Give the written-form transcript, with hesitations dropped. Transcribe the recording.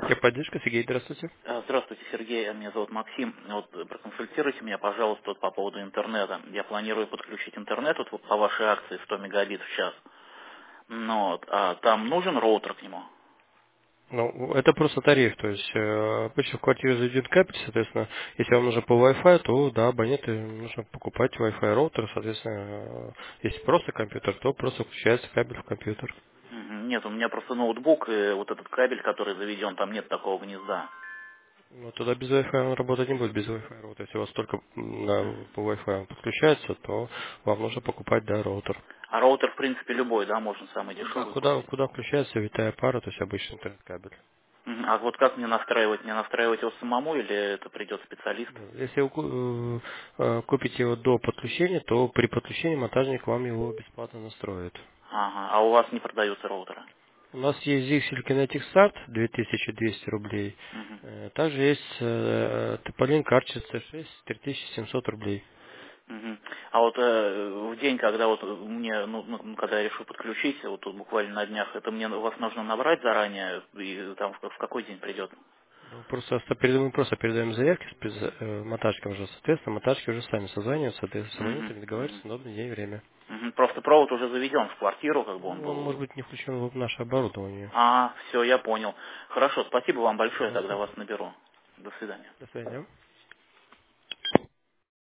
Техподдержка, Сергей, здравствуйте. Здравствуйте, Сергей. Меня зовут Максим. Вот проконсультируйте меня, пожалуйста, вот по поводу интернета. Я планирую подключить интернет вот по вашей акции 100 мегабит в час. Но там нужен роутер к нему? Ну, это просто тариф, то есть обычно в квартире заведен кабель, соответственно, если вам нужно по Wi-Fi, то да, абоненты нужно покупать Wi-Fi роутер, соответственно, если просто компьютер, то просто включается кабель в компьютер. Мгм. Нет, у меня просто ноутбук, и вот этот кабель, который заведен, там нет такого гнезда. Но тогда без Wi-Fi он работать не будет, без Wi-Fi роутер. Если у вас только по Wi-Fi он подключается, то вам нужно покупать, да, роутер. А роутер, в принципе, любой, да, можно самый Ну да, дешевый куда, купить. куда включается витая пара, то есть обычный интернет-кабель. Мгм. А вот как мне настраивать? Мне настраивать его самому или это придет специалист? Если вы купите его до подключения, то при подключении монтажник вам его бесплатно настроит. Ага. А у вас не продаются роутеры? У нас есть Zixel Kinetic Start 2200 рублей. Мгм. Также есть Topolin Cartridge C6 3700 рублей. Мгм. А вот в день, когда вот мне, когда я решу подключить, вот тут буквально на днях, это мне вас нужно набрать заранее, и там в какой день придет? Ну, просто мы просто передаем заявки монтажникам уже. Соответственно, монтажники уже сами созваниваются, с Мгм, абонентами мгм, договариваются на удобный день и время. мгм. Просто провод уже заведен в квартиру, как бы он Ну, он может был. быть не включен в наше оборудование. А, все, я понял. Хорошо, спасибо вам большое, тогда Пожалуйста. вас наберу. До свидания. До свидания.